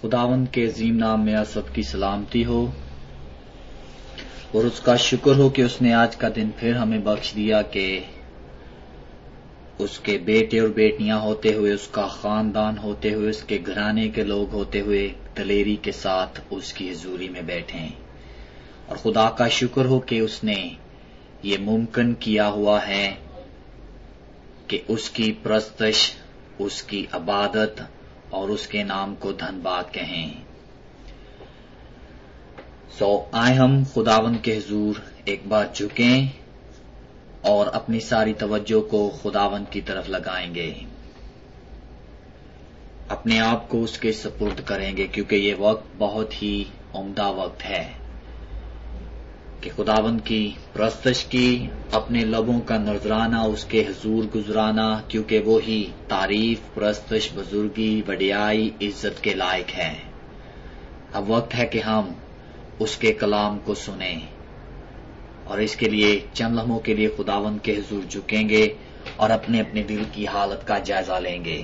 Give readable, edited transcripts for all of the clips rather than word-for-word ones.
खुदावंद के अजीम नाम में आप सबकी सलामती हो और उसका शुक्र हो कि उसने आज का दिन फिर हमें बख्श दिया कि उसके बेटे और बेटियां होते हुए, उसका खानदान होते हुए, उसके घराने के लोग होते हुए दलेरी के साथ उसकी हजूरी में बैठे। और खुदा का शुक्र हो कि उसने ये मुमकिन किया हुआ है कि उसकी परस्तश, उसकी इबादत और उसके नाम को धन्यवाद कहें। आए हम खुदावंद के हुजूर एक बार झुकें और अपनी सारी तवज्जो को खुदावंद की तरफ लगाएंगे, अपने आप को उसके सुपुर्द करेंगे, क्योंकि ये वक्त बहुत ही उम्दा वक्त है कि खुदावंद की परस्तश की, अपने लबों का नजराना उसके हुजूर गुजराना, क्योंकि वो ही तारीफ, परस्तश, बुजुर्गी, वडियाई, इज्जत के लायक है। अब वक्त है कि हम उसके कलाम को सुने और इसके लिए चंद लम्हों के लिए खुदावंद के हुजूर झुकेंगे और अपने अपने दिल की हालत का जायजा लेंगे।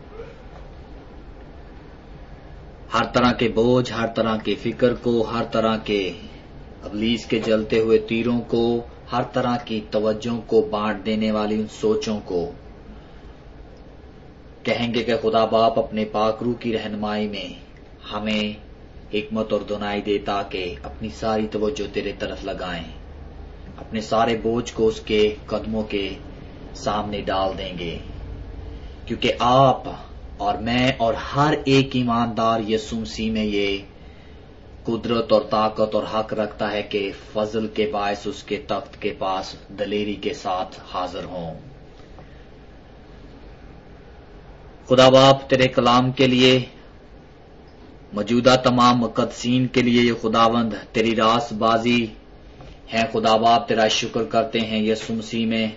हर तरह के बोझ, हर तरह के फिक्र को, हर तरह के इब्लीस के जलते हुए तीरों को, हर तरह की तवज्जों को बांट देने वाली उन सोचों को कहेंगे कि खुदा बाप अपने पाकरू की रहनुमाई में हमें हिकमत और दुनाई देता कि अपनी सारी तवज्जो तेरे तरफ लगाएं, अपने सारे बोझ को उसके कदमों के सामने डाल देंगे, क्योंकि आप और मैं और हर एक ईमानदार यीशु मसीह में ये कुदरत और ताकत और हक रखता है कि फजल के बायस उसके तख्त के पास दलेरी के साथ हाजिर हों। खुदा बाप तेरे कलाम के लिए, मौजूदा तमाम मुकद्दसीन के लिए ये खुदावंद तेरी रासबाजी है। खुदा बाप तेरा शुक्र करते हैं यीशु मसीह में,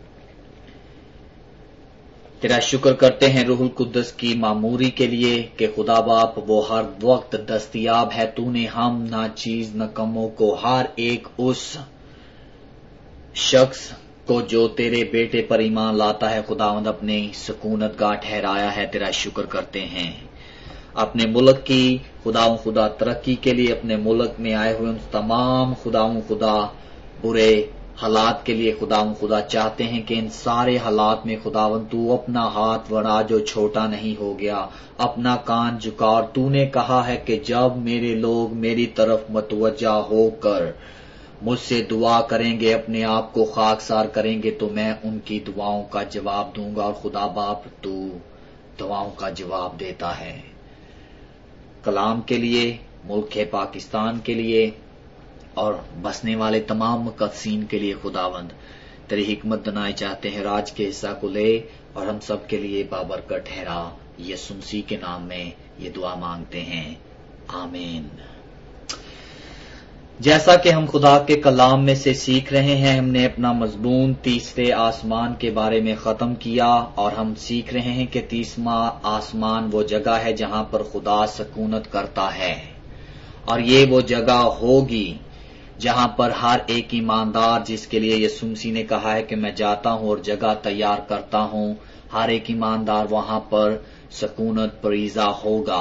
तेरा शुक्र करते हैं रूहुल कुद्दस की मामूरी के लिए कि खुदा बाप वो हर वक्त दस्तयाब है। तूने हम नाचीज नकमों को, हर एक उस शख्स को जो तेरे बेटे पर ईमान लाता है, खुदावंद अपने सुकूनत गाह ठहराया है। तेरा शुक्र करते हैं अपने मुल्क की खुदा तरक्की के लिए, अपने मुल्क में आए हुए उन तमाम खुदा बुरे हालात के लिए खुदा चाहते हैं कि इन सारे हालात में खुदावंद तू अपना हाथ बढ़ा जो छोटा नहीं हो गया, अपना कान झुका। तूने कहा है कि जब मेरे लोग मेरी तरफ मतवज्जा होकर मुझसे दुआ करेंगे, अपने आप को खाकसार करेंगे, तो मैं उनकी दुआओं का जवाब दूंगा। और खुदा बाप तू दुआओं का जवाब देता है। कलाम के लिए, मुल्क पाकिस्तान के लिए और बसने वाले तमाम मुकद्दसीन के लिए खुदावंद तेरी हिकमत दनाई चाहते हैं। राज के हिस्सा को ले और हम सब के लिए बाबरकत ठहरा। यीशु मसीह के नाम में ये दुआ मांगते हैं, आमीन। जैसा कि हम खुदा के कलाम में से सीख रहे हैं, हमने अपना मजमून तीसरे आसमान के बारे में खत्म किया और हम सीख रहे हैं कि तीसरा आसमान वो जगह है जहां पर खुदा सकूनत करता है, और ये वो जगह होगी जहां पर हर एक ईमानदार, जिसके लिए यीशु मसीह ने कहा है कि मैं जाता हूं और जगह तैयार करता हूं, हर एक ईमानदार वहां पर सकूनत परीजा होगा।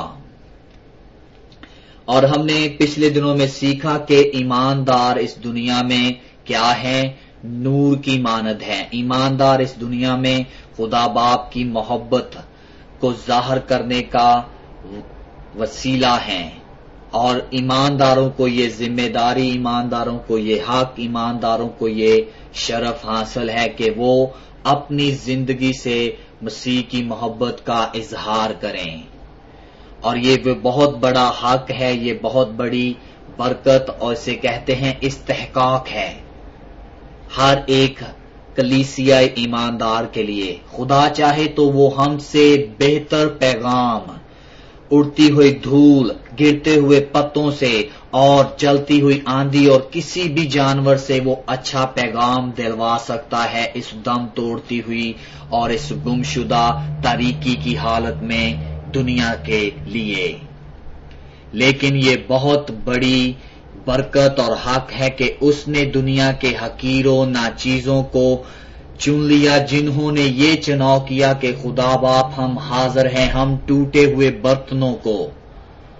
और हमने पिछले दिनों में सीखा कि ईमानदार इस दुनिया में क्या है, नूर की मानद है। ईमानदार इस दुनिया में खुदा बाप की मोहब्बत को जाहिर करने का वसीला है, और ईमानदारों को ये जिम्मेदारी, ईमानदारों को ये हक, ईमानदारों को ये शरफ हासिल है कि वो अपनी जिंदगी से मसीह की मोहब्बत का इजहार करें। और ये वो बहुत बड़ा हक है, ये बहुत बड़ी बरकत और इसे कहते हैं इस्तेहकाक है हर एक कलीसिया ईमानदार के लिए। खुदा चाहे तो वो हमसे बेहतर पैगाम, उड़ती हुई धूल, गिरते हुए पत्तों से और चलती हुई आंधी और किसी भी जानवर से वो अच्छा पैगाम दिलवा सकता है इस दम तोड़ती हुई और इस गुमशुदा तारीकी की हालत में दुनिया के लिए। लेकिन ये बहुत बड़ी बरकत और हक है कि उसने दुनिया के हकीरों नाचीजों को चुन लिया, जिन्होंने ये चुनाव किया कि खुदा बाप हम हाजिर हैं, हम टूटे हुए बर्तनों को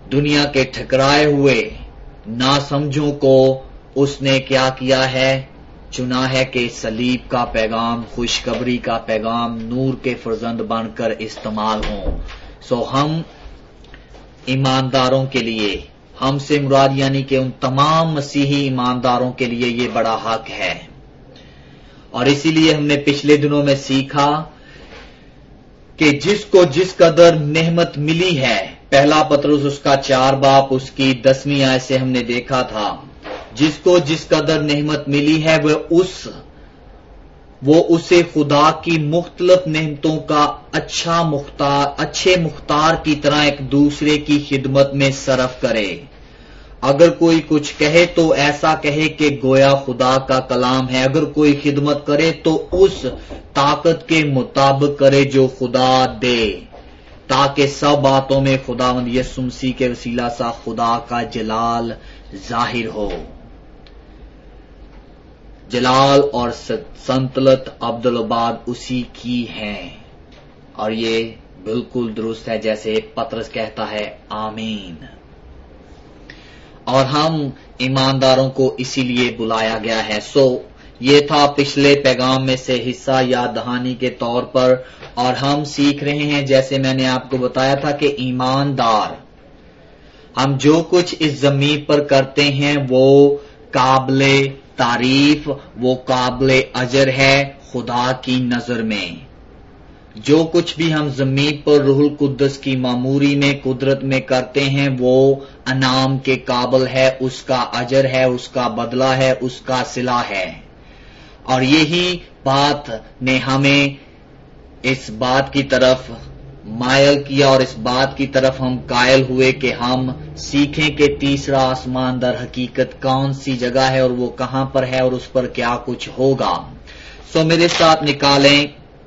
دنیا کے ٹھکرائے ہوئے ناسمجھوں کو اس نے کیا کیا ہے؟ چنا ہے کہ صلیب کا پیغام، خوشخبری کا پیغام نور کے فرزند بن کر استعمال ہوں۔ سو ہم ایمانداروں کے لیے، ہم سے مراد یعنی کہ ان تمام مسیحی ایمانداروں کے لیے یہ بڑا حق ہے۔ اور اسی لیے ہم نے پچھلے دنوں میں سیکھا کہ جس کو جس قدر نعمت ملی ہے، پہلا پطرس اس کا 4 باب اس کی 10ویں آیت سے ہم نے دیکھا تھا، جس کو جس قدر نعمت ملی ہے وہ اسے خدا کی مختلف نعمتوں کا اچھے مختار کی طرح ایک دوسرے کی خدمت میں صرف کرے۔ اگر کوئی کچھ کہے تو ایسا کہے کہ گویا خدا کا کلام ہے، اگر کوئی خدمت کرے تو اس طاقت کے مطابق کرے جو خدا دے، تاکہ سب باتوں میں خداوند یسوع مسیح کے وسیلہ سے خدا کا جلال ظاہر ہو۔ جلال اور سنطلت عبدالآباد اسی کی ہیں، اور یہ بالکل درست ہے جیسے پطرس کہتا ہے آمین۔ اور ہم ایمانداروں کو اسی لیے بلایا گیا ہے۔ سو یہ تھا پچھلے پیغام میں سے حصہ یاد دہانی کے طور پر، اور ہم سیکھ رہے ہیں جیسے میں نے آپ کو بتایا تھا کہ ایماندار، ہم جو کچھ اس زمین پر کرتے ہیں وہ قابل تعریف، وہ قابل اجر ہے خدا کی نظر میں۔ جو کچھ بھی ہم زمین پر روح القدس کی معموری میں قدرت میں کرتے ہیں وہ انعام کے قابل ہے، اس کا اجر ہے، اس کا بدلہ ہے، اس کا صلہ ہے۔ اور یہی بات نے ہمیں اس بات کی طرف مائل کیا، اور اس بات کی طرف ہم قائل ہوئے کہ ہم سیکھیں کہ تیسرا آسمان در حقیقت کون سی جگہ ہے اور وہ کہاں پر ہے اور اس پر کیا کچھ ہوگا۔ سو میرے ساتھ نکالیں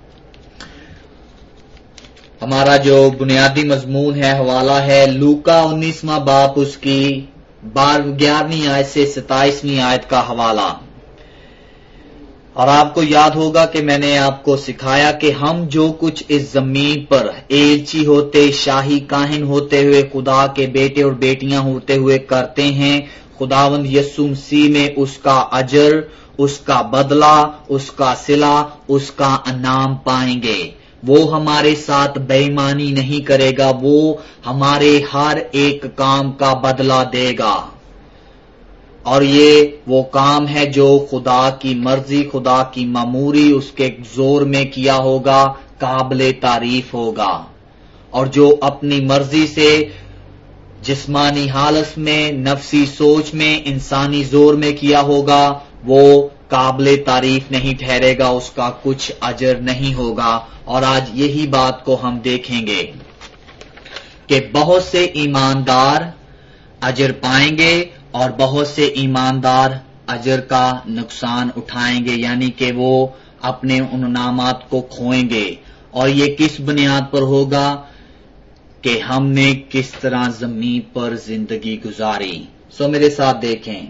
ہمارا جو بنیادی مضمون ہے، حوالہ ہے لوکا 19واں باب اس کی 11ویں آیت سے 27ویں آیت کا حوالہ۔ اور آپ کو یاد ہوگا کہ میں نے آپ کو سکھایا کہ ہم جو کچھ اس زمین پر ایلچی ہوتے، شاہی کاہن ہوتے ہوئے، خدا کے بیٹے اور بیٹیاں ہوتے ہوئے کرتے ہیں، خداوند یسوع مسیح میں اس کا اجر، اس کا بدلہ، اس کا صلہ، اس کا انعام پائیں گے۔ وہ ہمارے ساتھ بے ایمانی نہیں کرے گا، وہ ہمارے ہر ایک کام کا بدلہ دے گا، اور یہ وہ کام ہے جو خدا کی مرضی، خدا کی معموری اس کے زور میں کیا ہوگا، قابل تعریف ہوگا۔ اور جو اپنی مرضی سے جسمانی حالت میں، نفسی سوچ میں، انسانی زور میں کیا ہوگا وہ قابل تعریف نہیں ٹھہرے گا، اس کا کچھ اجر نہیں ہوگا۔ اور آج یہی بات کو ہم دیکھیں گے کہ بہت سے ایماندار اجر پائیں گے اور بہت سے ایماندار اجر کا نقصان اٹھائیں گے، یعنی کہ وہ اپنے ان انعامات کو کھوئیں گے۔ اور یہ کس بنیاد پر ہوگا کہ ہم نے کس طرح زمین پر زندگی گزاری۔ سو میرے ساتھ دیکھیں،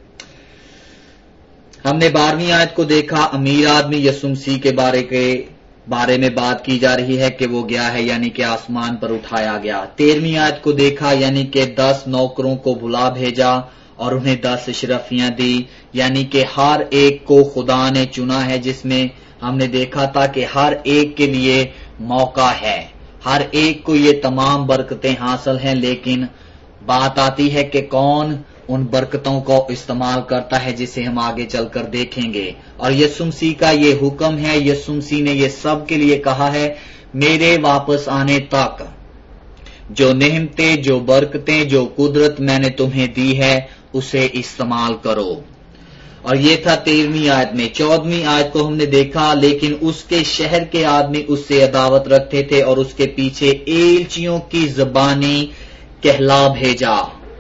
ہم نے 12ویں آیت کو دیکھا، امیر آدمی یسوع مسیح کے بارے میں بات کی جا رہی ہے کہ وہ گیا ہے، یعنی کہ آسمان پر اٹھایا گیا۔ 13ویں آیت کو دیکھا، یعنی کہ 10 نوکروں کو بلا بھیجا اور انہیں 10 اشرفیاں دی، یعنی کہ ہر ایک کو خدا نے چنا ہے، جس میں ہم نے دیکھا تھا کہ ہر ایک کے لیے موقع ہے، ہر ایک کو یہ تمام برکتیں حاصل ہیں، لیکن بات آتی ہے کہ کون ان برکتوں کو استعمال کرتا ہے، جسے ہم آگے چل کر دیکھیں گے۔ اور یسوع مسیح کا یہ حکم ہے، یسوع مسیح نے یہ سب کے لیے کہا ہے، میرے واپس آنے تک جو نعمتیں، جو برکتیں، جو قدرت میں نے تمہیں دی ہے اسے استعمال کرو۔ اور یہ تھا 13ویں آیت میں۔ 14ویں آیت کو ہم نے دیکھا، لیکن اس کے شہر کے آدمی اس سے عداوت رکھتے تھے اور اس کے پیچھے ایلچیوں کی زبانی کہلا بھیجا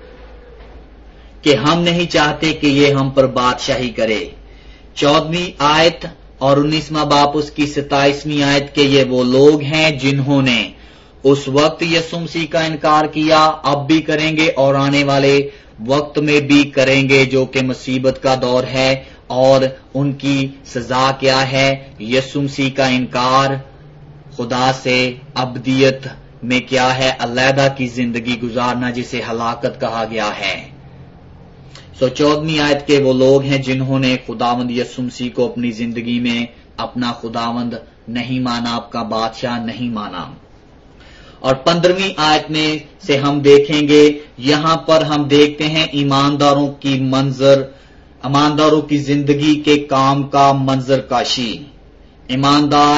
کہ ہم نہیں چاہتے کہ یہ ہم پر بادشاہی کرے۔ 14ویں آیت اور 19واں باب اس کی 27ویں آیت کہ یہ وہ لوگ ہیں جنہوں نے اس وقت یسوع مسیح کا انکار کیا، اب بھی کریں گے اور آنے والے وقت میں بھی کریں گے، جو کہ مصیبت کا دور ہے۔ اور ان کی سزا کیا ہے؟ یسوع مسیح کا انکار، خدا سے ابدیت میں کیا ہے علیحدہ کی زندگی گزارنا جسے ہلاکت کہا گیا ہے۔ 14ویں آیت کے وہ لوگ ہیں جنہوں نے خداوند یسوع مسیح کو اپنی زندگی میں اپنا خداوند نہیں مانا، آپ کا بادشاہ نہیں مانا۔ اور 15ویں آیت میں سے ہم دیکھیں گے، یہاں پر ہم دیکھتے ہیں ایمانداروں کی زندگی کے کام کا منظر کشی۔ ایماندار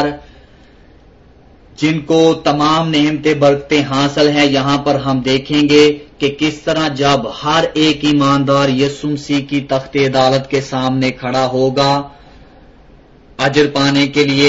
جن کو تمام نعمتیں برکتیں حاصل ہیں، یہاں پر ہم دیکھیں گے کہ کس طرح جب ہر ایک ایماندار یسوع مسیح کی تخت عدالت کے سامنے کھڑا ہوگا اجر پانے کے لیے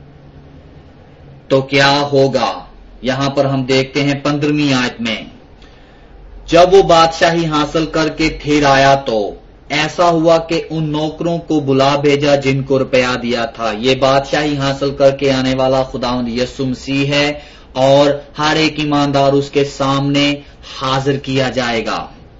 تو کیا ہوگا۔ یہاں پر ہم دیکھتے ہیں 15ویں آیت میں، جب وہ بادشاہی حاصل کر کے پھر آیا تو ایسا ہوا کہ ان نوکروں کو بلا بھیجا جن کو روپیہ دیا تھا۔ یہ بادشاہی حاصل کر کے آنے والا خداوند یسوع مسیح ہے اور ہر ایک ایماندار اس کے سامنے حاضر کیا جائے گا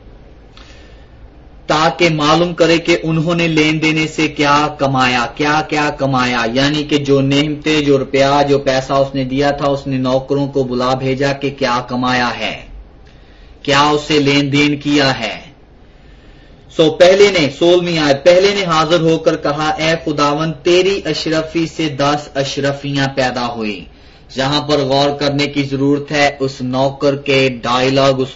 تاکہ معلوم کرے کہ انہوں نے لین دینے سے کیا کمایا، یعنی کہ جو نعمتیں، جو روپیہ، جو پیسہ اس نے دیا تھا، اس نے نوکروں کو بلا بھیجا کہ کیا کمایا ہے، کیا اسے لین دین کیا ہے۔ پہلے نے 16ویں آیت، پہلے نے حاضر ہو کر کہا، اے خداوند تیری اشرفی سے 10 اشرفیاں پیدا ہوئی۔ جہاں پر غور کرنے کی ضرورت ہے اس نوکر کے ڈائلاگ، اس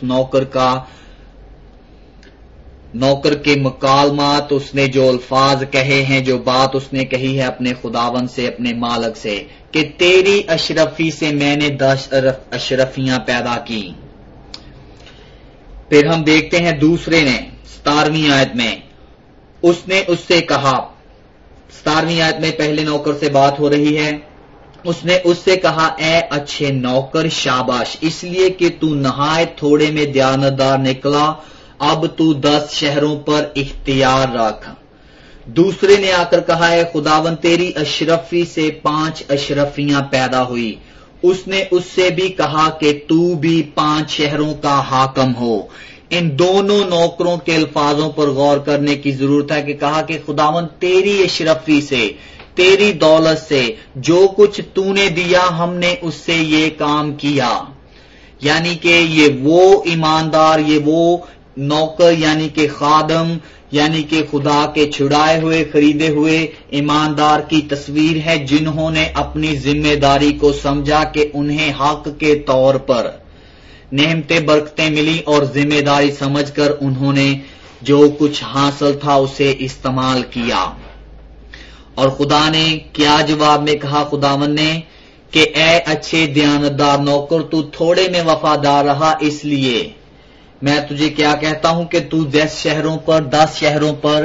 نوکر کے مکالمات، اس نے جو الفاظ کہے ہیں، جو بات اس نے کہی ہے اپنے خداوند سے، اپنے مالک سے، کہ تیری اشرفی سے میں نے 10 اشرفیاں پیدا کی۔ پھر ہم دیکھتے ہیں دوسرے نے 17ویں آیت میں، اس نے اس سے کہا، 17ویں آیت میں پہلے نوکر سے بات ہو رہی ہے، اس نے اس سے کہا، اے اچھے نوکر شاباش، اس لیے کہ تو نہایت تھوڑے میں دیانتدار نکلا، اب تو 10 شہروں پر اختیار رکھ۔ دوسرے نے آ کر کہا، اے خداوند تیری اشرفی سے 5 اشرفیاں پیدا ہوئی۔ اس نے اس سے بھی کہا کہ تو بھی 5 شہروں کا حاکم ہو۔ ان دونوں نوکروں کے الفاظوں پر غور کرنے کی ضرورت ہے کہ کہا کہ خداوند تیری اشرفی سے، تیری دولت سے، جو کچھ تو نے دیا ہم نے اس سے یہ کام کیا۔ یعنی کہ یہ وہ ایماندار، یہ وہ نوکر، یعنی کہ خادم، یعنی کہ خدا کے چھڑائے ہوئے، خریدے ہوئے ایماندار کی تصویر ہے جنہوں نے اپنی ذمہ داری کو سمجھا کہ انہیں حق کے طور پر نعمتیں برکتیں ملی اور ذمہ داری سمجھ کر انہوں نے جو کچھ حاصل تھا اسے استعمال کیا۔ اور خدا نے کیا جواب میں کہا خداوند نے کہ اے اچھے دیانتدار نوکر، تو تھوڑے میں وفادار رہا، اس لیے میں تجھے کیا کہتا ہوں کہ تو 10 شہروں پر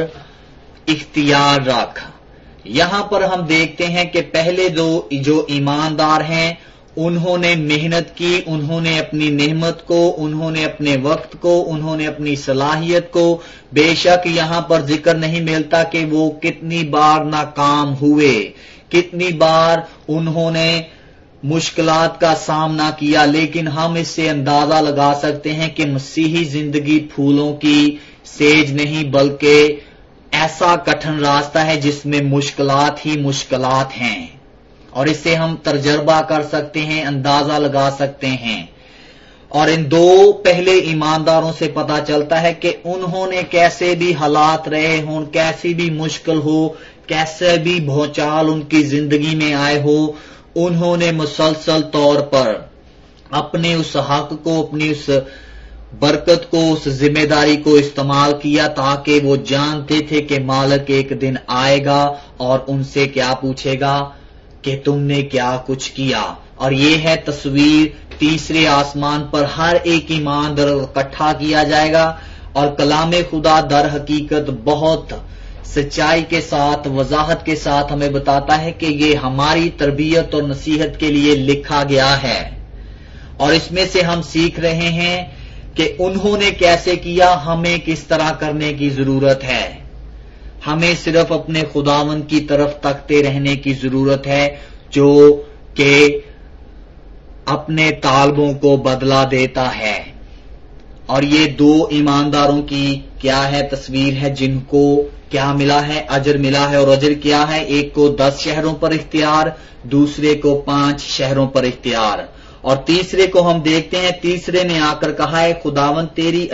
اختیار رکھ۔ یہاں پر ہم دیکھتے ہیں کہ پہلے جو ایماندار ہیں انہوں نے محنت کی، انہوں نے اپنی نعمت کو، انہوں نے اپنے وقت کو، انہوں نے اپنی صلاحیت کو، بے شک یہاں پر ذکر نہیں ملتا کہ وہ کتنی بار ناکام ہوئے، کتنی بار انہوں نے مشکلات کا سامنا کیا، لیکن ہم اس سے اندازہ لگا سکتے ہیں کہ مسیحی زندگی پھولوں کی سیج نہیں بلکہ ایسا کٹھن راستہ ہے جس میں مشکلات ہی مشکلات ہیں، اور اس سے ہم تجربہ کر سکتے ہیں، اندازہ لگا سکتے ہیں۔ اور ان 2 پہلے ایمانداروں سے پتا چلتا ہے کہ انہوں نے کیسے بھی حالات رہے ہوں، کیسی بھی مشکل ہو، کیسے بھی بھونچال ان کی زندگی میں آئے ہو، انہوں نے مسلسل طور پر اپنے اس حق کو، اپنی اس برکت کو، اس ذمہ داری کو استعمال کیا تاکہ وہ جانتے تھے کہ مالک ایک دن آئے گا اور ان سے کیا پوچھے گا کہ تم نے کیا کچھ کیا۔ اور یہ ہے تصویر، تیسرے آسمان پر ہر ایک ایماندار اکٹھا کیا جائے گا، اور کلام خدا در حقیقت بہت سچائی کے ساتھ، وضاحت کے ساتھ ہمیں بتاتا ہے کہ یہ ہماری تربیت اور نصیحت کے لیے لکھا گیا ہے، اور اس میں سے ہم سیکھ رہے ہیں کہ انہوں نے کیسے کیا، ہمیں کس طرح کرنے کی ضرورت ہے۔ ہمیں صرف اپنے خداوند کی طرف تکتے رہنے کی ضرورت ہے جو کہ اپنے طالبوں کو بدلہ دیتا ہے۔ اور یہ 2 ایمانداروں کی کیا ہے تصویر ہے، جن کو کیا ملا ہے، اجر ملا ہے، اور اجر کیا ہے، ایک کو 10 شہروں پر اختیار، دوسرے کو 5 شہروں پر اختیار۔ اور تیسرے کو ہم دیکھتے ہیں، تیسرے نے آ کر کہا ہے خداوند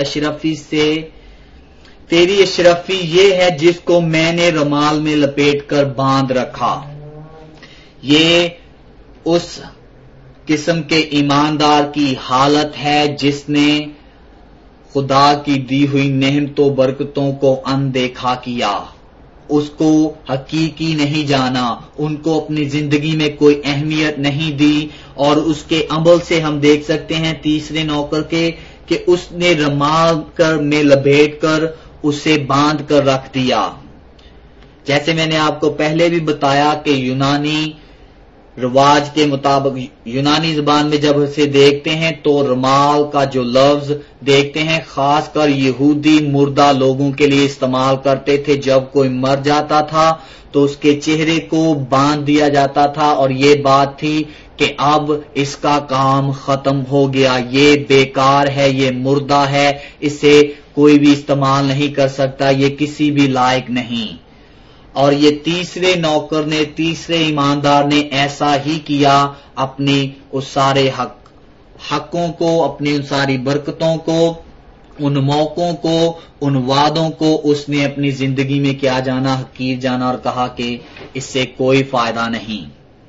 تیری اشرفی یہ ہے جس کو میں نے رومال میں لپیٹ کر باندھ رکھا۔ یہ اس قسم کے ایماندار کی حالت ہے جس نے خدا کی دی ہوئی نعمتوں برکتوں کو اندیکھا کیا، اس کو حقیقی نہیں جانا، ان کو اپنی زندگی میں کوئی اہمیت نہیں دی، اور اس کے عمل سے ہم دیکھ سکتے ہیں تیسرے نوکر کے کہ اس نے رومال میں لپیٹ کر اسے باندھ کر رکھ دیا۔ جیسے میں نے آپ کو پہلے بھی بتایا کہ یونانی رواج کے مطابق، یونانی زبان میں جب اسے دیکھتے ہیں تو رومال کا جو لفظ دیکھتے ہیں خاص کر یہودی مردہ لوگوں کے لیے استعمال کرتے تھے۔ جب کوئی مر جاتا تھا تو اس کے چہرے کو باندھ دیا جاتا تھا، اور یہ بات تھی کہ اب اس کا کام ختم ہو گیا، یہ بیکار ہے، یہ مردہ ہے، اسے کوئی بھی استعمال نہیں کر سکتا، یہ کسی بھی لائق نہیں۔ اور یہ تیسرے نوکر نے، تیسرے ایماندار نے ایسا ہی کیا، اپنی اس سارے حقوں کو، اپنی ان ساری برکتوں کو، ان موقعوں کو، ان وعدوں کو اس نے اپنی زندگی میں کیا جانا، حقیر جانا، اور کہا کہ اس سے کوئی فائدہ نہیں۔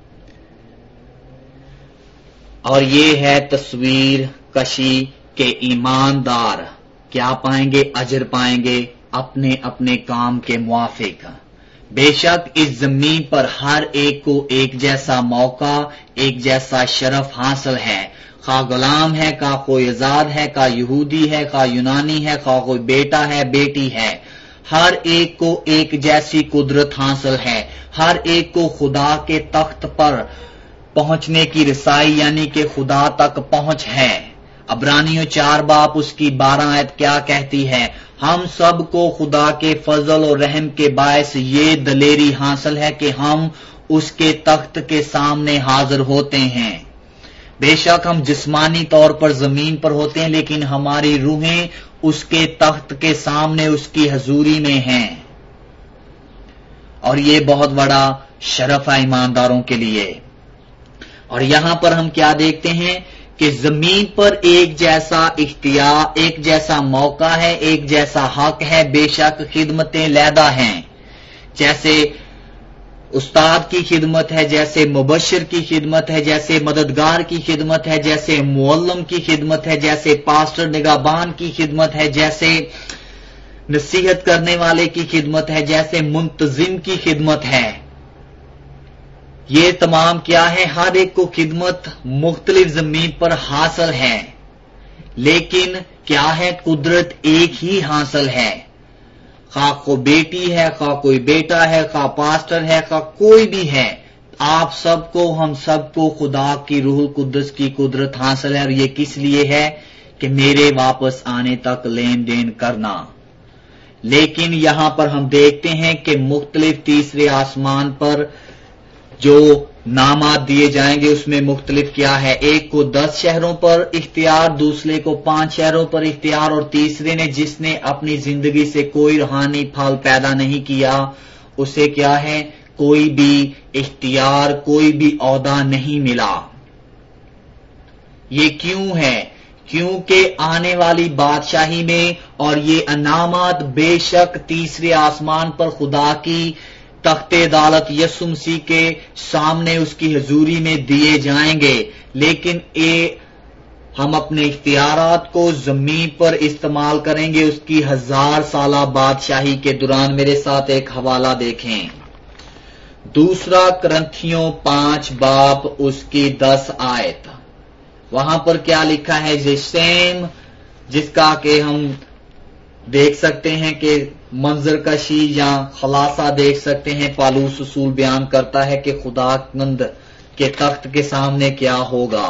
اور یہ ہے تصویر کشی کہ ایماندار کیا پائیں گے؟ اجر پائیں گے اپنے اپنے کام کے موافق۔ بے شک اس زمین پر ہر ایک کو ایک جیسا موقع، ایک جیسا شرف حاصل ہے، خواہ غلام ہے، خواہ کوئی آزاد ہے، خواہ یہودی ہے، خواہ یونانی ہے، خواہ کوئی بیٹا ہے، بیٹی ہے، ہر ایک کو ایک جیسی قدرت حاصل ہے، ہر ایک کو خدا کے تخت پر پہنچنے کی رسائی یعنی کہ خدا تک پہنچ ہے۔ عبرانیوں 4 باب اس کی 12 آیت کیا کہتی ہے؟ ہم سب کو خدا کے فضل اور رحم کے باعث یہ دلیری حاصل ہے کہ ہم اس کے تخت کے سامنے حاضر ہوتے ہیں۔ بے شک ہم جسمانی طور پر زمین پر ہوتے ہیں، لیکن ہماری روحیں اس کے تخت کے سامنے اس کی حضوری میں ہیں، اور یہ بہت بڑا شرف ہے ایمانداروں کے لیے۔ اور یہاں پر ہم کیا دیکھتے ہیں کہ زمین پر ایک جیسا اختیار، ایک جیسا موقع ہے، ایک جیسا حق ہے، بے شک خدمتیں علیحدہ ہیں، جیسے استاد کی خدمت ہے، جیسے مبشر کی خدمت ہے، جیسے مددگار کی خدمت ہے، جیسے معلم کی خدمت ہے، جیسے پاسٹر نگہبان کی خدمت ہے، جیسے نصیحت کرنے والے کی خدمت ہے، جیسے منتظم کی خدمت ہے۔ یہ تمام کیا ہے؟ ہر ایک کو خدمت مختلف زمین پر حاصل ہے، لیکن کیا ہے؟ قدرت ایک ہی حاصل ہے، خواہ کوئی بیٹی ہے، خواہ کوئی بیٹا ہے، خواہ پاسٹر ہے، خواہ کوئی بھی ہے، آپ سب کو، ہم سب کو خدا کی روح القدس کی قدرت حاصل ہے، اور یہ کس لیے ہے؟ کہ میرے واپس آنے تک لین دین کرنا۔ لیکن یہاں پر ہم دیکھتے ہیں کہ مختلف تیسرے آسمان پر جو نامات دیے جائیں گے اس میں مختلف کیا ہے؟ ایک کو 10 شہروں پر اختیار، دوسرے کو 5 شہروں پر اختیار، اور تیسرے نے جس نے اپنی زندگی سے کوئی روحانی پھل پیدا نہیں کیا اسے کیا ہے؟ کوئی بھی اختیار، کوئی بھی عہدہ نہیں ملا۔ یہ کیوں ہے؟ کیونکہ آنے والی بادشاہی میں اور یہ انعامات بے شک تیسرے آسمان پر خدا کی تخت عدالت یسوع مسیح کے سامنے اس کی حضوری میں دیے جائیں گے، لیکن ہم اپنے اختیارات کو زمین پر استعمال کریں گے اس کی 1000 سالہ بادشاہی کے دوران۔ میرے ساتھ ایک حوالہ دیکھیں، 2 کرنتھیوں 5 باب اس کی 10 آیت۔ وہاں پر کیا لکھا ہے؟ جس کا کہ ہم دیکھ سکتے ہیں کہ منظر کشی یا خلاصہ دیکھ سکتے ہیں، پالوس رسول بیان کرتا ہے کہ خداوند کے تخت کے سامنے کیا ہوگا۔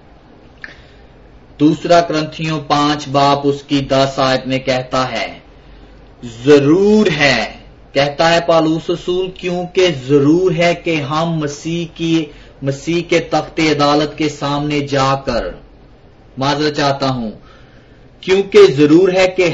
2 کرنتھیوں 5 باب اس کی 10 آیت میں کہتا ہے، ضرور ہے، کہتا ہے پالوس رسول، کیونکہ ضرور ہے کہ ہم مسیح کے تخت عدالت کے سامنے جا کر، معذرت چاہتا ہوں، کیونکہ ضرور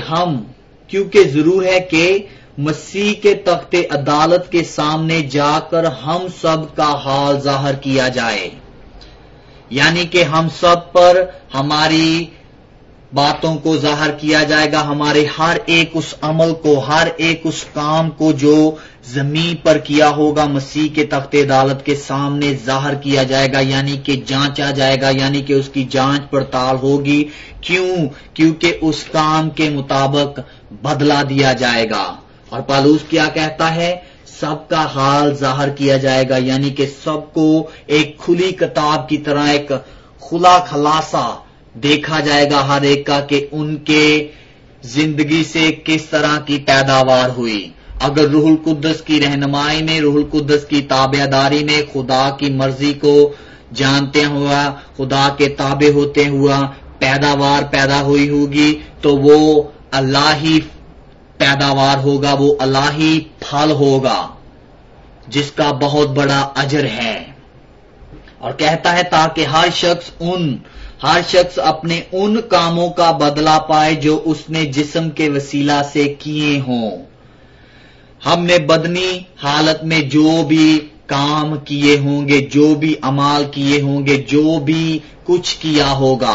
ہے کہ مسیح کے تخت عدالت کے سامنے جا کر ہم سب کا حال ظاہر کیا جائے۔ यानी कि हम सब पर हमारी बातों को ज़ाहिर किया जाएगा, हमारे हर एक उस अमल को, हर एक उस काम को जो जमीन पर किया होगा मसीह के तख्ते अदालत के सामने ज़ाहिर किया जाएगा, यानी कि जांचा जाएगा, यानी कि उसकी जांच पड़ताल होगी। क्यों? क्योंकि उस काम के मुताबिक बदला दिया जाएगा। और पौलुस क्या कहता है? सबका हाल ज़ाहिर किया जाएगा, यानी कि सबको एक खुली किताब की तरह एक खुला खलासा देखा जाएगा हर एक का कि उनके जिंदगी से किस तरह की पैदावार हुई। अगर रूहुल कुद्दस की रहनुमाई में, रूहुल कुद्दस की ताबेदारी में खुदा की मर्जी को जानते हुआ, खुदा के ताबे होते हुआ पैदावार पैदा हुई होगी, तो वो अल्लाही पैदावार होगा, वो अल्लाही फल होगा जिसका बहुत बड़ा अजर है। और कहता है ताकि हर शख्स अपने उन कामों का बदला पाए जो उसने जिस्म के वसीला से किए हों। हमने बदनी हालत में जो भी काम किए होंगे, जो भी अमाल किए होंगे, जो भी कुछ किया होगा,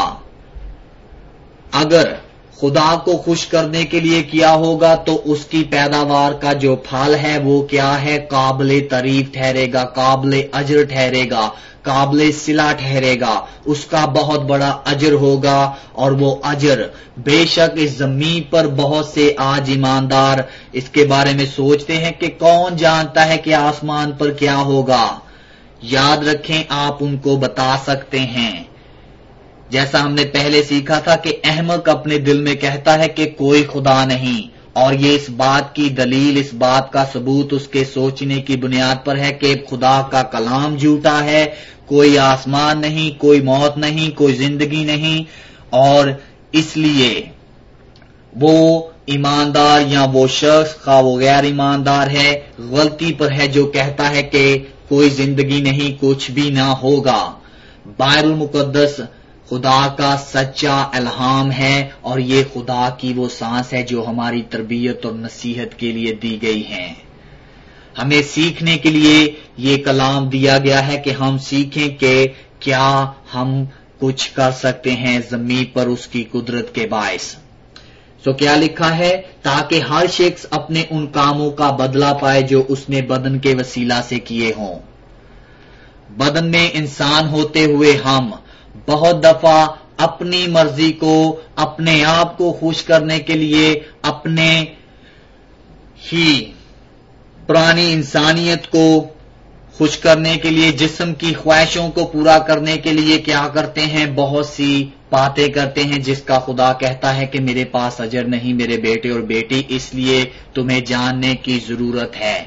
अगर खुदा को खुश करने के लिए किया होगा तो उसकी पैदावार का जो फल है वो क्या है? काबिले तारीफ ठहरेगा, काबिले अजर ठहरेगा, काबिले सिला ठहरेगा, उसका बहुत बड़ा अजर होगा। और वो अजर बेशक इस जमीन पर बहुत से आज ईमानदार इसके बारे में सोचते हैं कि कौन जानता है कि आसमान पर क्या होगा। याद रखें, आप उनको बता सकते हैं। जैसा हमने पहले सीखा था कि अहमक अपने दिल में कहता है कि कोई खुदा नहीं, और ये इस बात की दलील, इस बात का सबूत उसके सोचने की बुनियाद पर है कि खुदा का कलाम झूठा है, कोई आसमान नहीं, कोई मौत नहीं, कोई जिंदगी नहीं। और इसलिए वो ईमानदार या वो शख्स खा वो गैर ईमानदार है, गलती पर है जो कहता है कि कोई जिंदगी नहीं, कुछ भी ना होगा। बाइबल मुकद्दस खुदा का सच्चा इल्हाम है और ये खुदा की वो सांस है जो हमारी तरबियत और नसीहत के लिए दी गई है। हमें सीखने के लिए ये कलाम दिया गया है कि हम सीखें कि क्या हम कुछ कर सकते हैं जमीन पर उसकी कुदरत के बायस। तो क्या लिखा है? ताकि हर शख्स अपने उन कामों का बदला पाए जो उसने बदन के वसीला से किए हों। बदन में इंसान होते हुए हम बहुत दफा अपनी मर्जी को, अपने आप को खुश करने के लिए, अपने ही पुरानी इंसानियत को खुश करने के लिए, जिस्म की ख्वाहिशों को पूरा करने के लिए क्या करते हैं? बहुत सी बातें करते हैं जिसका खुदा कहता है कि मेरे पास अजर नहीं मेरे बेटे और बेटी, इसलिए तुम्हें जानने की जरूरत है।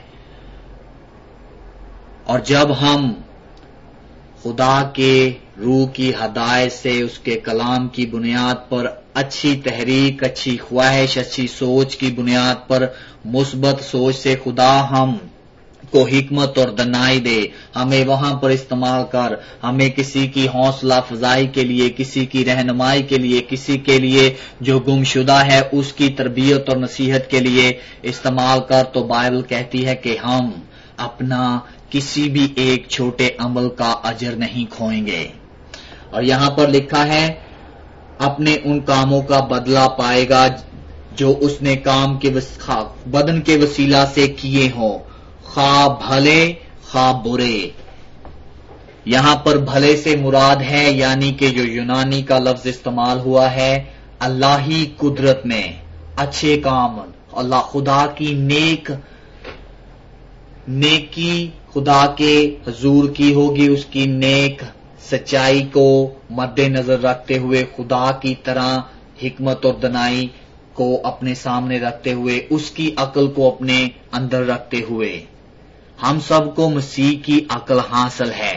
और जब हम खुदा के रूह की हदायत से, उसके कलाम की बुनियाद पर, अच्छी तहरीक, अच्छी ख्वाहिश, अच्छी सोच की बुनियाद पर, मुस्बत सोच से खुदा हम को हिकमत और दनाई दे, हमें वहां पर इस्तेमाल कर, हमें किसी की हौसला अफजाई के लिए, किसी की रहनुमाई के लिए, किसी के लिए जो गुमशुदा है उसकी तरबियत और नसीहत के लिए इस्तेमाल कर। तो बाइबल कहती है कि हम अपना किसी भी एक छोटे अमल का अजर नहीं खोएंगे। और यहां पर लिखा है अपने उन कामों का बदला पाएगा जो उसने काम के बदन के वसीला से किए हों, खा भले खा बुरे। यहां पर भले से मुराद है, यानी कि जो यूनानी का लफ्ज इस्तेमाल हुआ है, अल्लाही कुदरत में अच्छे काम, अल्लाह खुदा की नेकी खुदा के हुजूर की होगी, उसकी नेक सच्चाई को मद्देनजर रखते हुए, खुदा की तरह हिकमत और दनाई को अपने सामने रखते हुए, उसकी अकल को अपने अंदर रखते हुए। हम सबको मसीह की अकल हासिल है।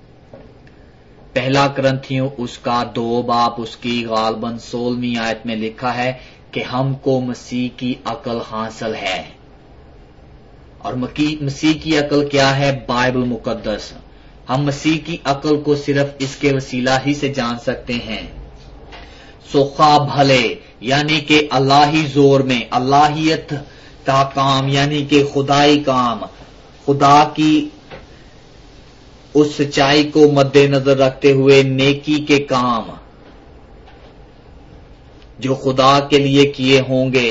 पहला करंथियों उसका 2 बाब उसकी गालबन 16वीं आयत में लिखा है कि हमको मसीह की अकल हासिल है। और मसीह की अकल क्या है? बाइबल मुकद्दस। हम मसीह की अकल को सिर्फ इसके वसीला ही से जान सकते हैं। सोखा भले यानी कि अल्लाही जोर में, अल्लाहियत का काम यानी कि खुदाई काम, खुदा की उस सच्चाई को मद्देनजर रखते हुए नेकी के काम जो खुदा के लिए किए होंगे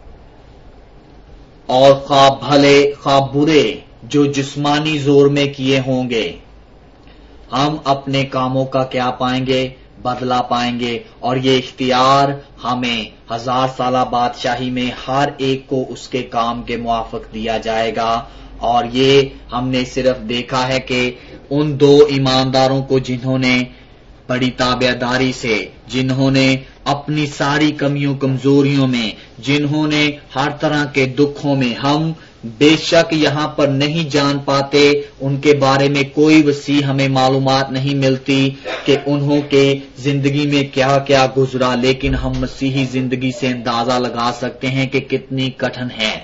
और खा भले खा बुरे जो जिस्मानी जोर में किए होंगे, हम अपने कामों का क्या पाएंगे? बदला पाएंगे। और ये इख्तियार हमें 1000 साला बादशाही में हर एक को उसके काम के मुआफिक दिया जाएगा। और ये हमने सिर्फ देखा है कि उन 2 ईमानदारों को जिन्होंने बड़ी ताबेदारी से, जिन्होंने अपनी सारी कमियों कमजोरियों में, जिन्होंने हर तरह के दुखों में, हम बेशक यहां पर नहीं जान पाते, उनके बारे में कोई वसी हमें मालूमात नहीं मिलती कि उन्हों के जिंदगी में क्या क्या गुजरा, लेकिन हम मसीही जिंदगी से अंदाजा लगा सकते हैं कि कितनी कठिन है,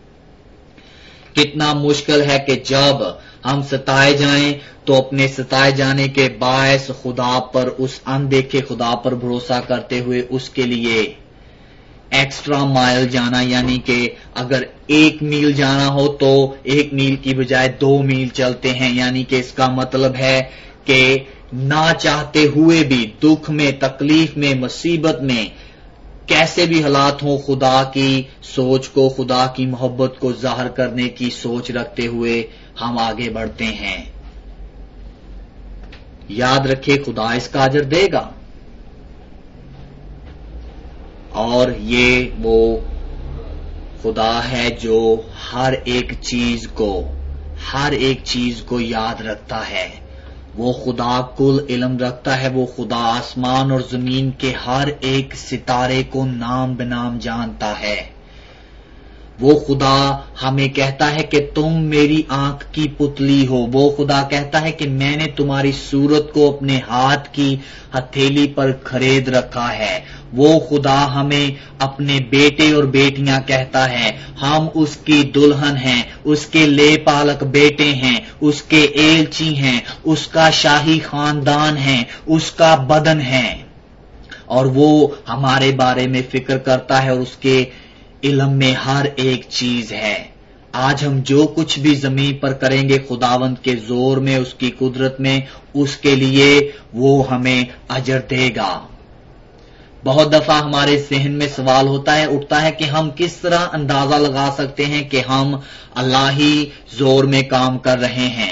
कितना मुश्किल है कि जब हम सताए जाएं तो अपने सताए जाने के बायस खुदा पर, उस अनदेखे खुदा पर भरोसा करते हुए उसके लिए एक्स्ट्रा माइल जाना, यानी कि अगर 1 मील जाना हो तो 1 मील की बजाय 2 मील चलते हैं। यानी कि इसका मतलब है कि ना चाहते हुए भी दुख में, तकलीफ में, मुसीबत में, कैसे भी हालात हो, खुदा की सोच को, खुदा की मोहब्बत को जाहिर करने की सोच रखते हुए हम आगे बढ़ते हैं। याद रखिए, खुदा इसका अजर देगा। और ये वो खुदा है जो हर एक चीज को याद रखता है। वो खुदा कुल इल्म रखता है। वो खुदा आसमान और जमीन के हर एक सितारे को नाम बेनाम जानता है। वो खुदा हमें कहता है कि तुम मेरी आंख की पुतली हो। वो खुदा कहता है कि मैंने तुम्हारी सूरत को अपने हाथ की हथेली पर खरीद रखा है। वो खुदा हमें अपने बेटे और बेटियां कहता है। हम उसकी दुल्हन हैं, उसके ले पालक बेटे हैं, उसके एलची हैं, उसका शाही खानदान है, उसका बदन है। और वो हमारे बारे में फिक्र करता है और उसके इल्म में हर एक चीज है। आज हम जो कुछ भी जमीन पर करेंगे खुदावंद के जोर में, उसकी कुदरत में, उसके लिए वो हमें अजर देगा। बहुत दफा हमारे जहन में सवाल उठता है कि हम किस तरह अंदाजा लगा सकते हैं कि हम अल्लाह ही जोर में काम कर रहे हैं।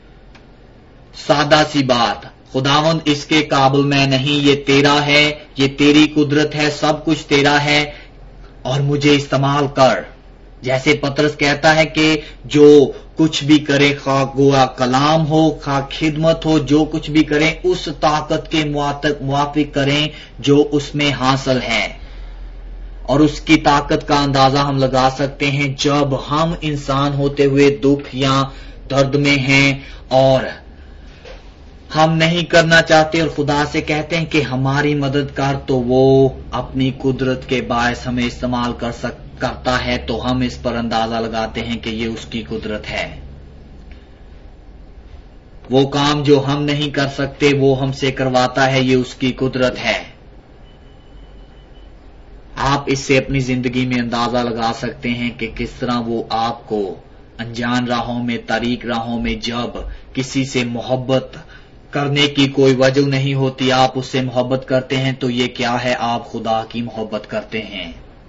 सादा सी बात, खुदावंद इसके काबिल मैं नहीं, ये तेरा है, ये तेरी कुदरत है, सब कुछ तेरा है और मुझे इस्तेमाल कर। जैसे पतरस कहता है कि जो कुछ भी करे, खा गोया कलाम हो, खा खिदमत हो, जो कुछ भी करें उस ताकत के मुआफिक करें जो उसमें हासिल है। और उसकी ताकत का अंदाजा हम लगा सकते हैं जब हम इंसान होते हुए दुख या दर्द में हैं और हम नहीं करना चाहते और खुदा से कहते हैं कि हमारी मदद कर, तो वो अपनी कुदरत के बायस हमें इस्तेमाल करता है। तो हम इस पर अंदाजा लगाते हैं कि ये उसकी कुदरत है। वो काम जो हम नहीं कर सकते वो हमसे करवाता है, ये उसकी कुदरत है। आप इससे अपनी जिंदगी में अंदाजा लगा सकते हैं कि किस तरह वो आपको अनजान राहों में, तारीक राहों में, जब किसी से मोहब्बत करने की कोई वजह नहीं होती, आप उससे मोहब्बत करते हैं, तो ये क्या है? आप खुदा की मोहब्बत करते हैं।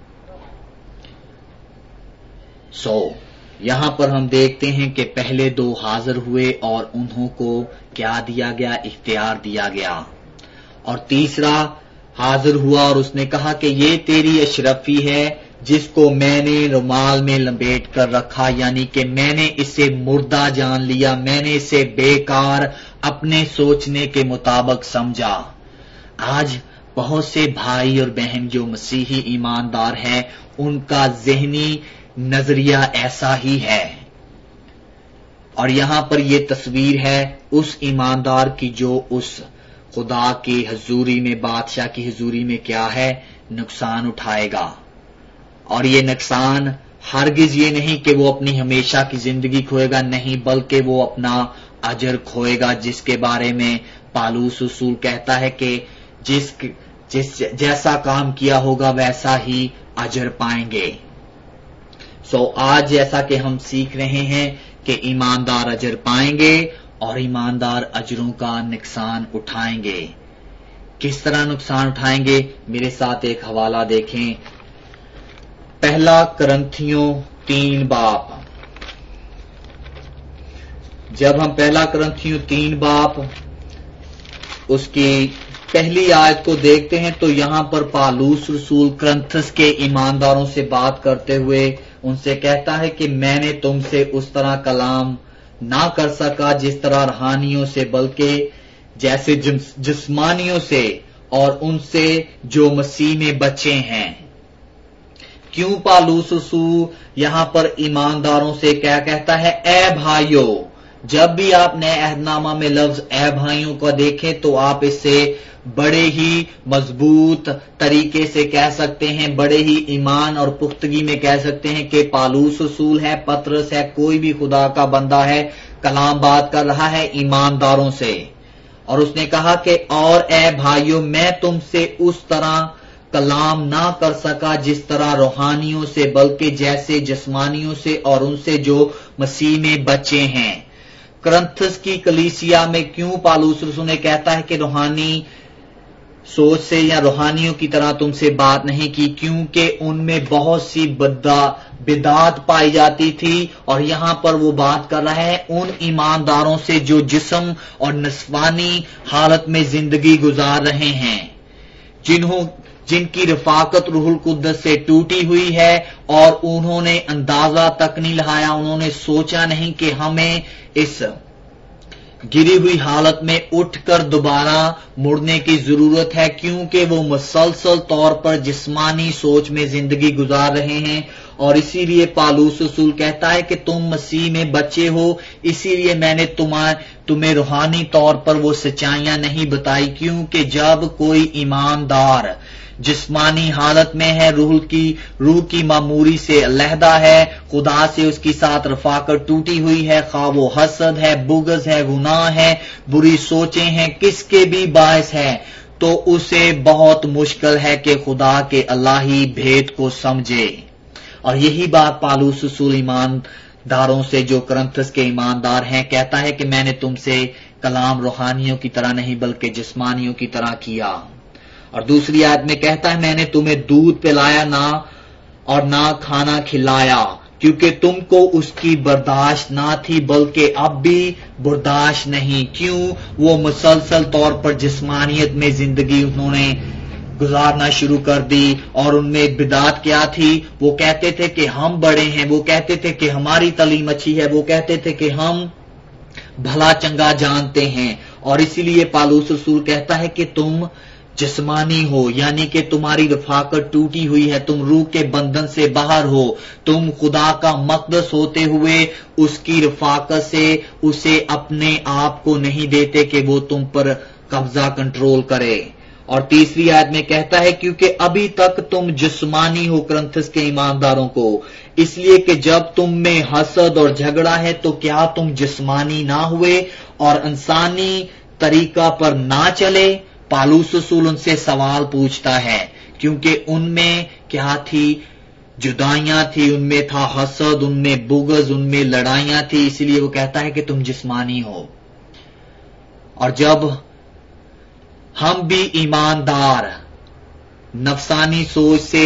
यहां पर हम देखते हैं कि पहले 2 हाजिर हुए और उन्हों को क्या दिया गया? इख्तियार दिया गया। और तीसरा हाजिर हुआ और उसने कहा कि ये तेरी अशरफी है जिसको मैंने रुमाल में लपेट कर रखा, यानी कि मैंने इसे मुर्दा जान लिया, मैंने इसे बेकार अपने सोचने के मुताबिक समझा। आज बहुत से भाई और बहन जो मसीही ईमानदार हैं, उनका ज़हनी नजरिया ऐसा ही है। और यहां पर यह तस्वीर है उस ईमानदार की जो उस खुदा की हजूरी में, बादशाह की हजूरी में क्या है? नुकसान उठाएगा। और ये नुकसान हरगिज ये नहीं कि वो अपनी हमेशा की जिंदगी खोएगा, नहीं, बल्कि वो अपना अजर खोएगा, जिसके बारे में पालूस रसूल कहता है कि जैसा काम किया होगा वैसा ही अजर पाएंगे। आज जैसा कि हम सीख रहे हैं कि ईमानदार अजर पाएंगे اور ایماندار اجروں کا نقصان اٹھائیں گے۔ کس طرح نقصان اٹھائیں گے؟ میرے ساتھ ایک حوالہ دیکھیں، پہلا کرنتھیوں 3 باب۔ جب ہم پہلا کرنتھیوں 3 باب اس کی پہلی آیت کو دیکھتے ہیں تو یہاں پر پالوس رسول کرنتھس کے ایمانداروں سے بات کرتے ہوئے ان سے کہتا ہے کہ میں نے تم سے اس طرح کلام نہ کر سکا جس طرح روحانیوں سے، بلکہ جیسے جسمانیوں سے، اور ان سے جو مسیح میں بچے ہیں۔ کیوں پالوس رسول یہاں پر ایمانداروں سے کیا کہتا ہے؟ اے بھائیو۔ جب بھی آپ نئے عہد نامہ میں لفظ اے بھائیوں کو دیکھیں تو آپ اس سے بڑے ہی مضبوط طریقے سے کہہ سکتے ہیں، بڑے ہی ایمان اور پختگی میں کہہ سکتے ہیں کہ پالوس رسول ہے، پطرس ہے، کوئی بھی خدا کا بندہ ہے، کلام بات کر رہا ہے ایمانداروں سے، اور اس نے کہا کہ اور اے بھائیو میں تم سے اس طرح کلام نہ کر سکا جس طرح روحانیوں سے، بلکہ جیسے جسمانیوں سے، اور ان سے جو مسیح میں بچے ہیں۔ کرنتھس کی کلیسیا میں کیوں پالوس رسول نے کہتا ہے کہ روحانی سوچ سے یا روحانیوں کی طرح تم سے بات نہیں کی؟ کیونکہ ان میں بہت سی بدعات پائی جاتی تھی، اور یہاں پر وہ بات کر رہا ہے ان ایمانداروں سے جو جسم اور نسوانی حالت میں زندگی گزار رہے ہیں، جن کی رفاقت روح القدس سے ٹوٹی ہوئی ہے، اور انہوں نے اندازہ تک نہیں لگایا، انہوں نے سوچا نہیں کہ ہمیں اس گری ہوئی حالت میں اٹھ کر دوبارہ مڑنے کی ضرورت ہے، کیونکہ وہ مسلسل طور پر جسمانی سوچ میں زندگی گزار رہے ہیں۔ اور اسی لیے پالوس رسول کہتا ہے کہ تم مسیح میں بچے ہو، اسی لیے میں نے تمہیں روحانی طور پر وہ سچائیاں نہیں بتائی، کیونکہ جب کوئی ایماندار جسمانی حالت میں ہے، روح کی معموری سے علیحدہ ہے، خدا سے اس کی ساتھ رفاقت ٹوٹی ہوئی ہے، خواہ وہ حسد ہے، بغض ہے، گناہ ہے، بری سوچیں ہیں، کس کے بھی باعث ہے، تو اسے بہت مشکل ہے کہ خدا کے الہی بھید کو سمجھے۔ اور یہی بات پالوس رسول ایمانداروں سے جو کرنتھس کے ایماندار ہیں کہتا ہے کہ میں نے تم سے کلام روحانیوں کی طرح نہیں بلکہ جسمانیوں کی طرح کیا۔ اور دوسری آیت میں کہتا ہے میں نے تمہیں دودھ پلایا نہ کھانا کھلایا، کیونکہ تم کو اس کی برداشت نہ تھی، بلکہ اب بھی برداشت نہیں۔ کیوں؟ وہ مسلسل طور پر جسمانیت میں زندگی انہوں نے گزارنا شروع کر دی، اور ان میں بدعت کیا تھی؟ وہ کہتے تھے کہ ہم بڑے ہیں، وہ کہتے تھے کہ ہماری تعلیم اچھی ہے، وہ کہتے تھے کہ ہم بھلا چنگا جانتے ہیں۔ اور اسی لیے پالوس رسول کہتا ہے کہ تم جسمانی ہو، یعنی کہ تمہاری رفاقت ٹوٹی ہوئی ہے، تم روح کے بندھن سے باہر ہو، تم خدا کا مقدس ہوتے ہوئے اس کی رفاقت سے اسے اپنے آپ کو نہیں دیتے کہ وہ تم پر قبضہ کنٹرول کرے۔ اور تیسری آیت میں کہتا ہے کیونکہ ابھی تک تم جسمانی ہو کرنتھس کے ایمانداروں کو، اس لیے کہ جب تم میں حسد اور جھگڑا ہے تو کیا تم جسمانی نہ ہوئے اور انسانی طریقہ پر نہ چلے؟ پالوس رسول ان سے سوال پوچھتا ہے کیونکہ ان میں کیا تھی؟ جدائیاں تھی، ان میں تھا حسد، ان میں بغض، ان میں لڑائیاں تھی، اسی لیے وہ کہتا ہے کہ تم جسمانی ہو۔ اور جب ہم بھی ایماندار نفسانی سوچ سے،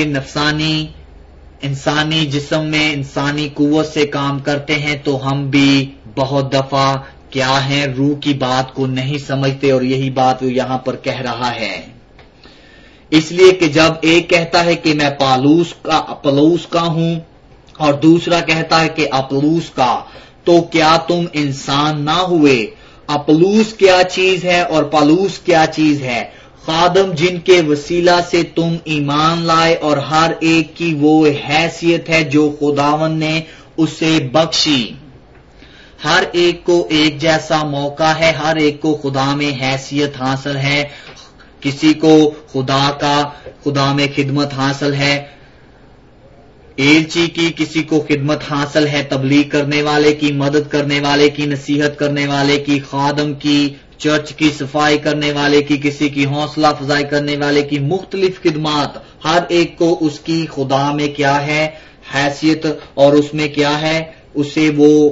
انسانی جسم میں انسانی قوت سے کام کرتے ہیں تو ہم بھی بہت دفعہ کیا ہے روح کی بات کو نہیں سمجھتے، اور یہی بات وہ یہاں پر کہہ رہا ہے۔ اس لیے کہ جب ایک کہتا ہے کہ میں اپولوس کا ہوں اور دوسرا کہتا ہے کہ اپولوس کا، تو کیا تم انسان نہ ہوئے؟ اپولوس کیا چیز ہے اور پالوس کیا چیز ہے؟ خادم جن کے وسیلہ سے تم ایمان لائے، اور ہر ایک کی وہ حیثیت ہے جو خداوند نے اسے بخشی۔ ہر ایک کو ایک جیسا موقع ہے، ہر ایک کو خدا میں حیثیت حاصل ہے، کسی کو خدا میں خدمت حاصل ہے، ایلچی کی، کسی کو خدمت حاصل ہے تبلیغ کرنے والے کی، مدد کرنے والے کی، نصیحت کرنے والے کی، خادم کی، چرچ کی صفائی کرنے والے کی، کسی کی حوصلہ افزائی کرنے والے کی، مختلف خدمات۔ ہر ایک کو اس کی خدا میں کیا ہے؟ حیثیت، اور اس میں کیا ہے؟ اسے وہ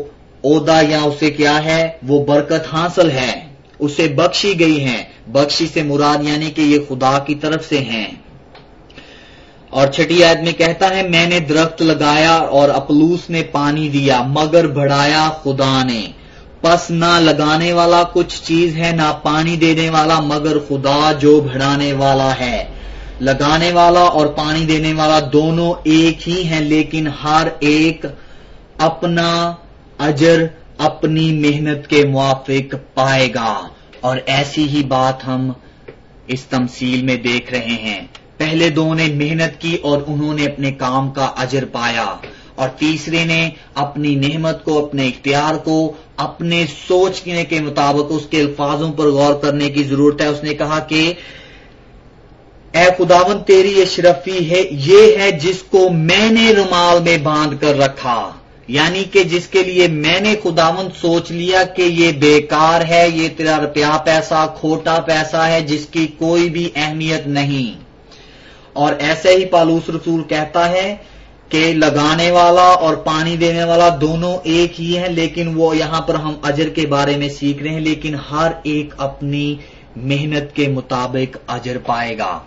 عہدہ یا اسے کیا ہے وہ برکت حاصل ہے، اسے بخشی گئی ہیں. بخشی سے مراد یعنی کہ یہ خدا کی طرف سے ہیں. اور 6 آیت میں کہتا ہے میں نے درخت لگایا اور اپلوس نے پانی دیا مگر بڑھایا خدا نے، پس نہ لگانے والا کچھ چیز ہے نہ پانی دینے والا مگر خدا جو بڑھانے والا ہے. لگانے والا اور پانی دینے والا دونوں ایک ہی ہیں، لیکن ہر ایک اپنا اجر اپنی محنت کے موافق پائے گا. اور ایسی ہی بات ہم اس تمثیل میں دیکھ رہے ہیں. پہلے دو نے محنت کی اور انہوں نے اپنے کام کا اجر پایا، اور تیسرے نے اپنی نعمت کو، اپنے اختیار کو اپنے سوچنے کے مطابق اس کے الفاظوں پر غور کرنے کی ضرورت ہے. اس نے کہا کہ اے خداوند تیری اشرفی ہے، یہ ہے جس کو میں نے رومال میں باندھ کر رکھا، یعنی کہ جس کے لیے میں نے خداوند سوچ لیا کہ یہ بیکار ہے، یہ تیرا روپیہ پیسہ کھوٹا پیسہ ہے جس کی کوئی بھی اہمیت نہیں. اور ایسے ہی پالوس رسول کہتا ہے کہ لگانے والا اور پانی دینے والا دونوں ایک ہی ہیں، لیکن وہ یہاں پر ہم اجر کے بارے میں سیکھ رہے ہیں، لیکن ہر ایک اپنی محنت کے مطابق اجر پائے گا.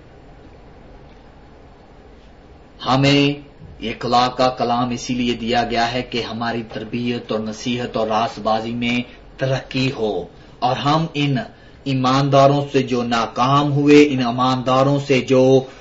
ہمیں اخلاق کا کلام اسی لیے دیا گیا ہے کہ ہماری تربیت اور نصیحت اور راست بازی میں ترقی ہو، اور ہم ان ایمانداروں سے جو ناکام ہوئے، ان ایمانداروں سے جو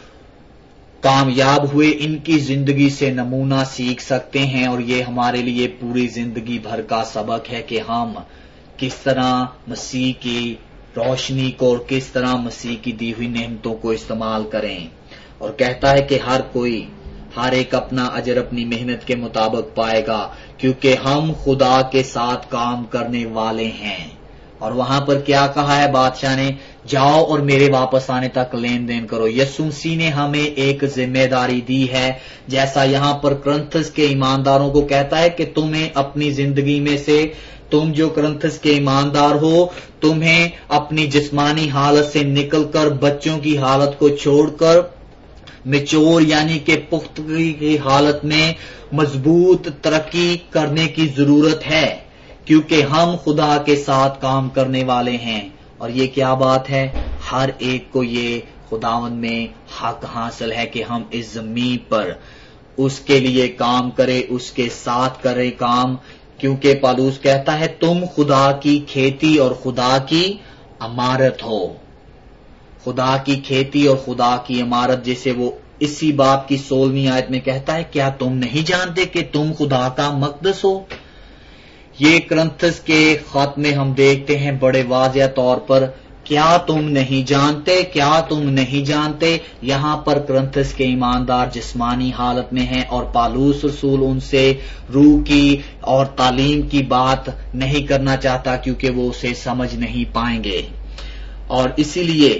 کامیاب ہوئے، ان کی زندگی سے نمونہ سیکھ سکتے ہیں. اور یہ ہمارے لیے پوری زندگی بھر کا سبق ہے کہ ہم کس طرح مسیح کی روشنی کو اور کس طرح مسیح کی دی ہوئی نعمتوں کو استعمال کریں. اور کہتا ہے کہ ہر ایک اپنا اجر اپنی محنت کے مطابق پائے گا، کیونکہ ہم خدا کے ساتھ کام کرنے والے ہیں. اور وہاں پر کیا کہا ہے بادشاہ نے؟ جاؤ اور میرے واپس آنے تک لین دین کرو. یسوع مسیح نے ہمیں ایک ذمہ داری دی ہے، جیسا یہاں پر کرنتھس کے ایمانداروں کو کہتا ہے کہ تمہیں اپنی زندگی میں سے، تم جو کرنتھس کے ایماندار ہو، تمہیں اپنی جسمانی حالت سے نکل کر بچوں کی حالت کو چھوڑ کر میچور یعنی کہ پختگی کی حالت میں مضبوط ترقی کرنے کی ضرورت ہے، کیونکہ ہم خدا کے ساتھ کام کرنے والے ہیں. اور یہ کیا بات ہے؟ ہر ایک کو یہ خداوند میں حق حاصل ہے کہ ہم اس زمین پر اس کے لیے کام کرے، اس کے ساتھ کرے کام، کیونکہ پالوس کہتا ہے تم خدا کی کھیتی اور خدا کی عمارت ہو. خدا کی کھیتی اور خدا کی عمارت، جسے وہ اسی باب کی 16ویں آیت میں کہتا ہے کیا تم نہیں جانتے کہ تم خدا کا مقدس ہو. یہ کرنتھس کے خط میں ہم دیکھتے ہیں بڑے واضح طور پر، کیا تم نہیں جانتے، کیا تم نہیں جانتے. یہاں پر کرنتھس کے ایماندار جسمانی حالت میں ہیں، اور پالوس رسول ان سے روح کی اور تعلیم کی بات نہیں کرنا چاہتا، کیونکہ وہ اسے سمجھ نہیں پائیں گے. اور اسی لیے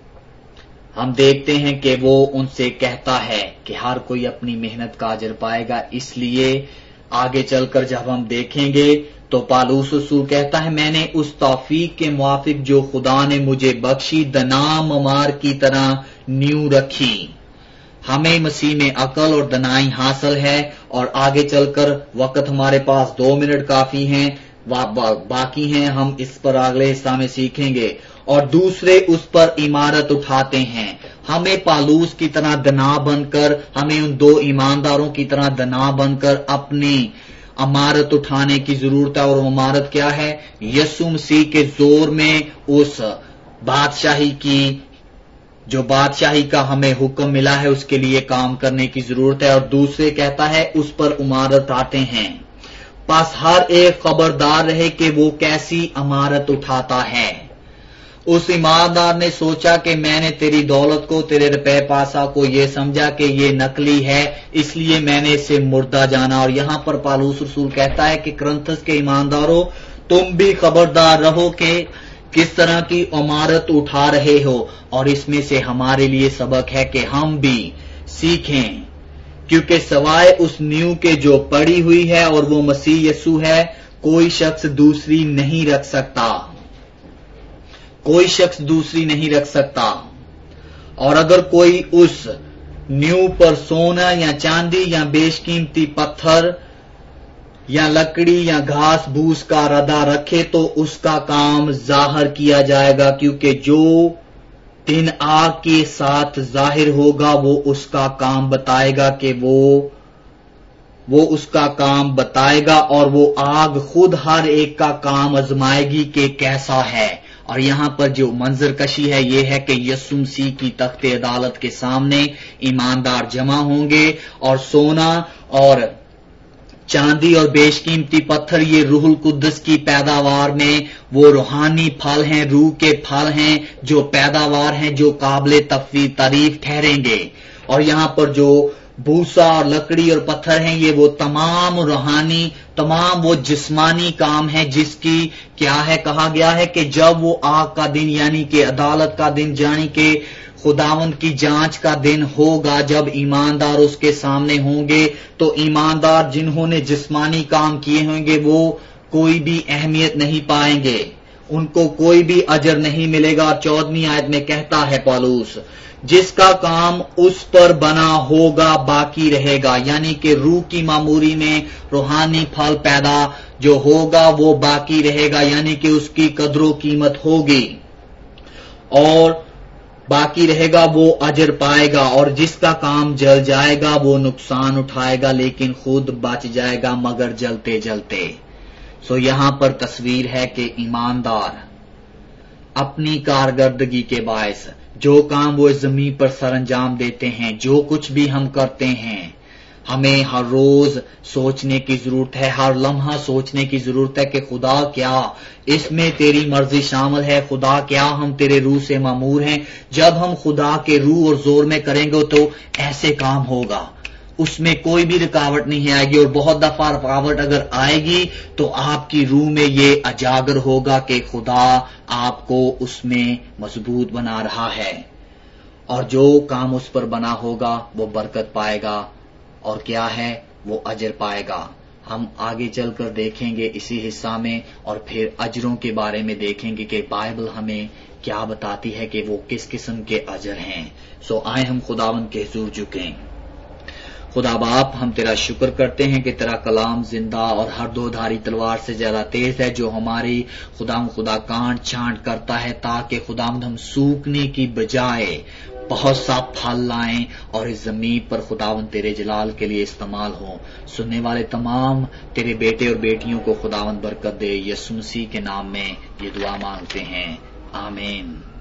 ہم دیکھتے ہیں کہ وہ ان سے کہتا ہے کہ ہر کوئی اپنی محنت کا اجر پائے گا. اس لیے آگے چل کر جب ہم دیکھیں گے تو پالوس رسول کہتا ہے میں نے اس توفیق کے موافق جو خدا نے مجھے بخشی دنا ممار کی طرح نیو رکھی. ہمیں مسیح میں عقل اور دنائی حاصل ہے. اور آگے چل کر وقت ہمارے پاس 2 منٹ کافی ہیں، باقی ہیں، ہم اس پر اگلے حصہ میں سیکھیں گے. اور دوسرے اس پر عمارت اٹھاتے ہیں. ہمیں پالوس کی طرح دنا بن کر، ہمیں ان 2 ایمانداروں کی طرح دنا بن کر اپنی عمارت اٹھانے کی ضرورت ہے. اور وہ عمارت کیا ہے؟ یسوع مسیح کے زور میں اس بادشاہی کی، جو بادشاہی کا ہمیں حکم ملا ہے، اس کے لیے کام کرنے کی ضرورت ہے. اور دوسرے کہتا ہے اس پر عمارت آتے ہیں. پس ہر ایک خبردار رہے کہ وہ کیسی عمارت اٹھاتا ہے. اس ایماندار نے سوچا کہ میں نے تیری دولت کو، تیرے روپے پیسہ کو یہ سمجھا کہ یہ نقلی ہے، اس لیے میں نے اسے مردہ جانا. اور یہاں پر پالوس رسول کہتا ہے کہ کرنتھس کے ایمانداروں تم بھی خبردار رہو کہ کس طرح کی عمارت اٹھا رہے ہو. اور اس میں سے ہمارے لیے سبق ہے کہ ہم بھی سیکھیں، کیونکہ سوائے اس نیو کے جو پڑی ہوئی ہے اور وہ مسیح یسوع ہے، کوئی شخص دوسری نہیں رکھ سکتا. کوئی شخص دوسری نہیں رکھ سکتا. اور اگر کوئی اس نیو پر سونا یا چاندی یا بیش قیمتی پتھر یا لکڑی یا گھاس بھوس کا ردہ رکھے تو اس کا کام ظاہر کیا جائے گا، کیونکہ جو دن آگ کے ساتھ ظاہر ہوگا وہ اس کا کام بتائے گا کہ وہ اس کا کام بتائے گا، اور وہ آگ خود ہر ایک کا کام آزمائے گی کہ کیسا ہے۔ اور یہاں پر جو منظر کشی ہے یہ ہے کہ یسوع مسیح کی تخت عدالت کے سامنے ایماندار جمع ہوں گے، اور سونا اور چاندی اور بیش قیمتی پتھر یہ روح القدس کی پیداوار میں وہ روحانی پھل ہیں، روح کے پھل ہیں جو پیداوار ہیں، جو قابل تعریف ٹھہریں گے۔ اور یہاں پر جو بھوسا اور لکڑی اور پتھر ہیں یہ وہ تمام روحانی، تمام وہ جسمانی کام ہے، جس کی کیا ہے کہا گیا ہے کہ جب وہ آگ کا دن یعنی کہ عدالت کا دن یعنی کہ خداوند کی جانچ کا دن ہوگا، جب ایماندار اس کے سامنے ہوں گے تو ایماندار جنہوں نے جسمانی کام کیے ہوں گے وہ کوئی بھی اہمیت نہیں پائیں گے، ان کو کوئی بھی اجر نہیں ملے گا۔ 14ویں آیت میں کہتا ہے پولس، جس کا کام اس پر بنا ہوگا باقی رہے گا، یعنی کہ روح کی معموری میں روحانی پھل پیدا جو ہوگا وہ باقی رہے گا، یعنی کہ اس کی قدر و قیمت ہوگی اور باقی رہے گا، وہ اجر پائے گا۔ اور جس کا کام جل جائے گا وہ نقصان اٹھائے گا لیکن خود بچ جائے گا مگر جلتے جلتے۔ یہاں پر تصویر ہے کہ ایماندار اپنی کارکردگی کے باعث جو کام وہ اس زمین پر سر انجام دیتے ہیں، جو کچھ بھی ہم کرتے ہیں، ہمیں ہر روز سوچنے کی ضرورت ہے، ہر لمحہ سوچنے کی ضرورت ہے کہ خدا کیا اس میں تیری مرضی شامل ہے، خدا کیا ہم تیرے روح سے مامور ہیں۔ جب ہم خدا کے روح اور زور میں کریں گے تو ایسے کام ہوگا، اس میں کوئی بھی رکاوٹ نہیں آئے گی، اور بہت دفعہ رکاوٹ اگر آئے گی تو آپ کی روح میں یہ اجاگر ہوگا کہ خدا آپ کو اس میں مضبوط بنا رہا ہے، اور جو کام اس پر بنا ہوگا وہ برکت پائے گا، اور کیا ہے وہ اجر پائے گا۔ ہم آگے چل کر دیکھیں گے اسی حصہ میں، اور پھر اجروں کے بارے میں دیکھیں گے کہ بائبل ہمیں کیا بتاتی ہے کہ وہ کس قسم کے اجر ہیں۔ آئیں ہم خداوند کے حضور جھکیں۔ خدا باپ، ہم تیرا شکر کرتے ہیں کہ تیرا کلام زندہ اور ہر دو دھاری تلوار سے زیادہ تیز ہے، جو ہماری خدا کانٹ چھانٹ کرتا ہے، تاکہ خداوند ہم سوکھنے کی بجائے بہت سا پھل لائیں اور اس زمین پر خداوند تیرے جلال کے لیے استعمال ہوں۔ سننے والے تمام تیرے بیٹے اور بیٹیوں کو خداوند برکت دے، یسوع مسیح کے نام میں یہ دعا مانگتے ہیں، آمین۔